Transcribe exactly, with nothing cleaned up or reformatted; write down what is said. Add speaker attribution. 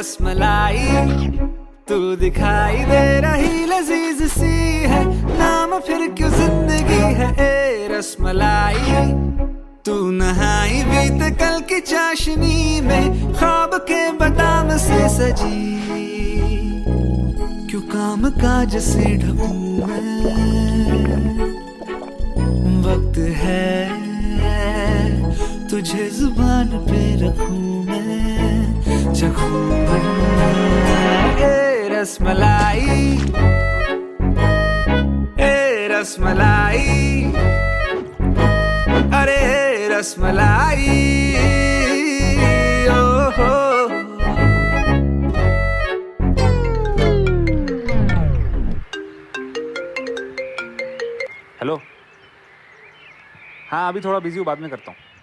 Speaker 1: रसमलाई तू दिखाई दे रही लजीज सी है, नाम फिर क्यों जिंदगी है ए रसमलाई। तू नहाई बीत कल की चाशनी में, ख्वाब के बादाम से सजी, क्यों काम काज से ढकूं मैं। वक्त है तुझे जुबान पे रखूं मैं, चखूं मैं ए रसमलाई, ए रसमलाई, अरे रसमलाई ओ हो।
Speaker 2: हेलो, हाँ अभी थोड़ा बिजी हूँ, बाद में करता हूँ।